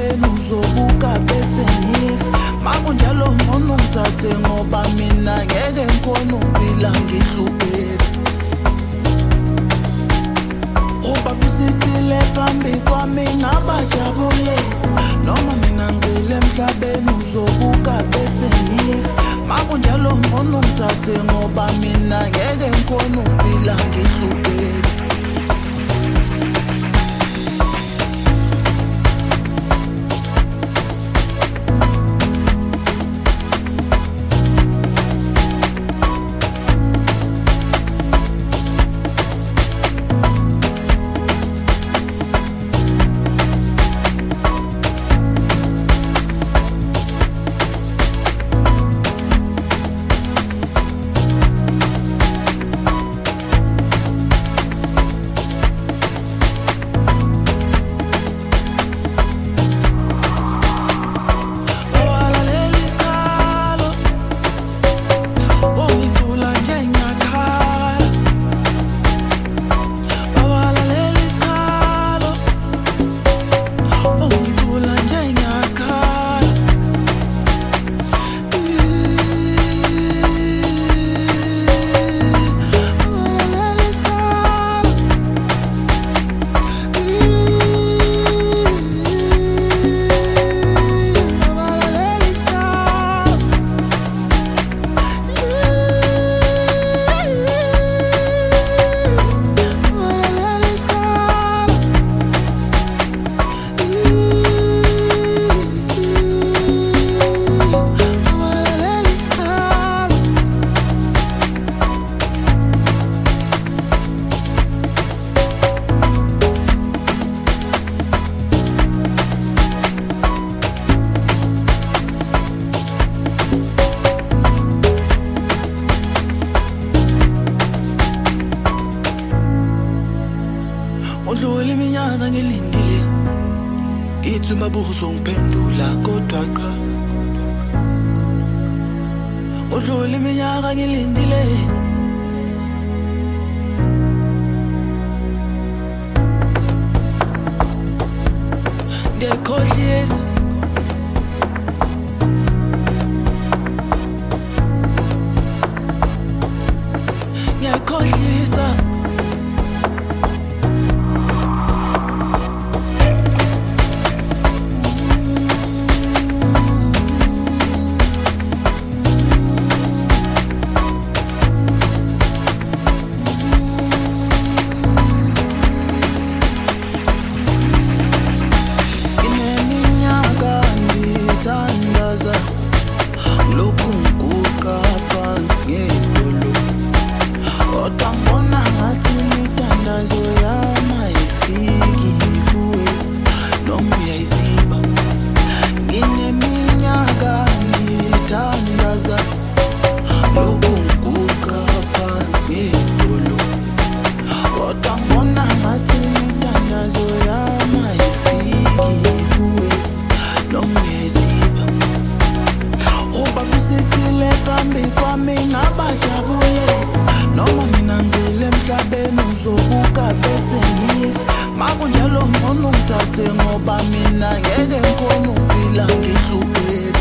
emhlabeni uzobuka bese ngifa. Makunjalo ngcono ngithathe ngoba mina ngeke ngikhona ukuphila ngihlupheka. Ubabusisile phambi kwami ngabajabule, noma mina ngizele emhlabeni uzobuka bese ngifa. Makunjalo ngcono ngithathe ngoba mina ngeke ngikhona ukuphila ngihlupheka. Udlule iminyaka ngilindile, ngithi umabuzo ngiphendula kodwa cha. Udlule iminyaka ngilindile, ngiyakhohlisa ngiyakhohlisa. Lokhu ngiguqa phansi ngedolo, kodwa ngibona ngathi imithandazo yami ayifiki kuwe noma uyayiziba. Ngineminyaka ngithandaza, lokhu ngiguqa phansi ngedolo, kodwa ngibona ngathi imithandazo yami ayifiki kuwe noma uyayiziba. Ubabusisile phambi kwami ngabajabule, noma mina ngizele emhlabeni uzobuka bese ngifa. Makunjalo ngcono ngithathe ngoba mina ngeke ngikhona ukuphila ngihlupheka.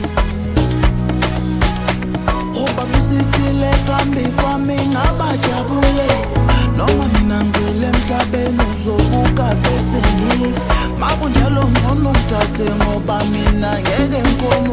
Ubabusisile phambi kwami ngabajabule, noma mina ngizele emhlabeni uzobuka bese ngifa. Makunjalo ngcono ngithathe ngoba mina ngeke ngikhona